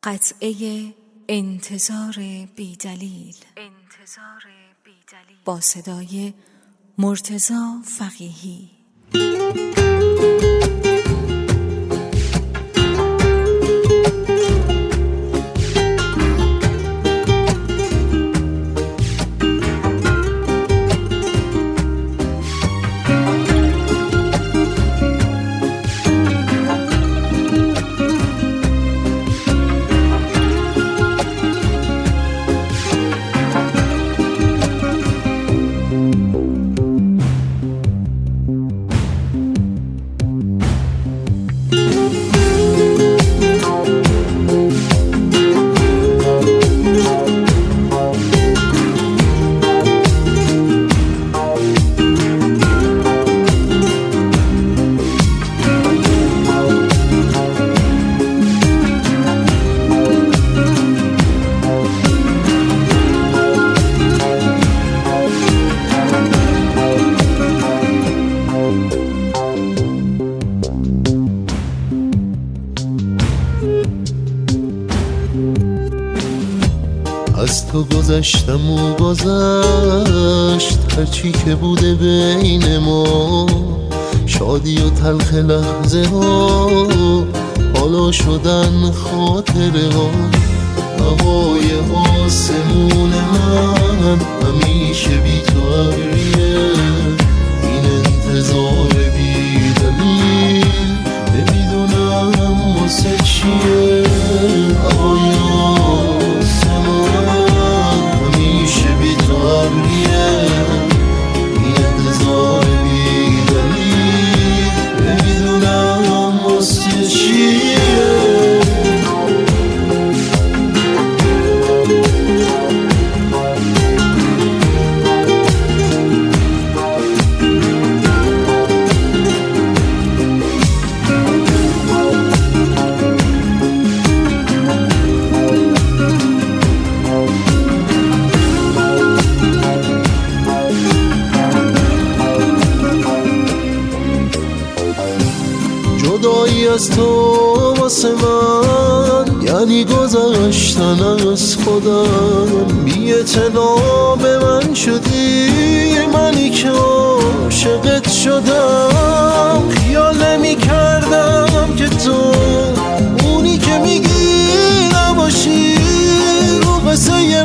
قطعه انتظار بیدلیل با صدای مرتضی فقیهی. از تو گذشتم و گذشت هرچی که بوده بین ما، شادی و تلخ لحظه ها حالا شدن خاطره ها. هوای آسمون من همیشه بی تو ابریه، این انتظار بی دلیل نمیدونم واسه چیه. هوای جدایی از تو واسه من یعنی گذشتن از خودم. بی اعتنا به من شدی، منی که عاشقت شدم. خیال نمی کردم که تو اونی که میگی نباشی، رو قصه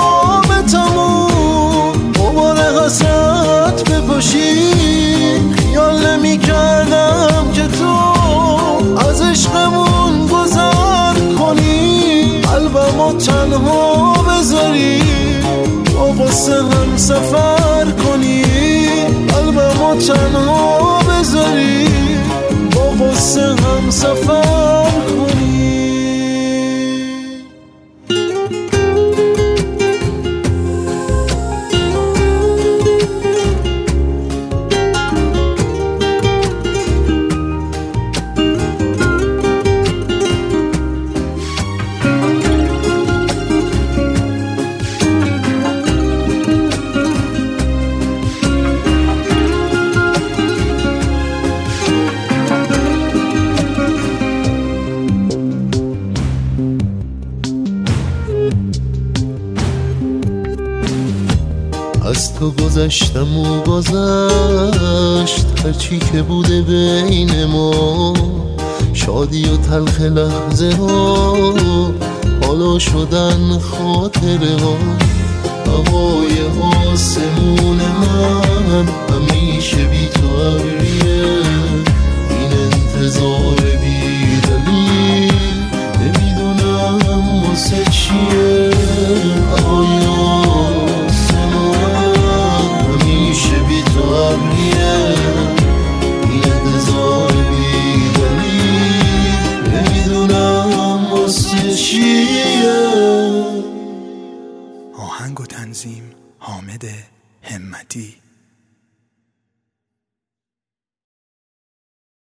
رابطمون دوباره حسرت بپاشی. خیال نمی کردم که تو از عشقمون گذر کنی، قلبمو تنها بذاری با قصه هم سفر کنی. قلبمو تنها بذاری با قصه هم سفر کنی. از تو گذشتم و گذشت هرچی که بوده بین ما، شادی و تلخ لحظه ها حالا شدن خاطره ها. هوای آسمون من همیشه بی تو ابریه، این انتظار بی دلیل نمیدونم واسه چیه. آهنگ و تنظیم حامد همتی.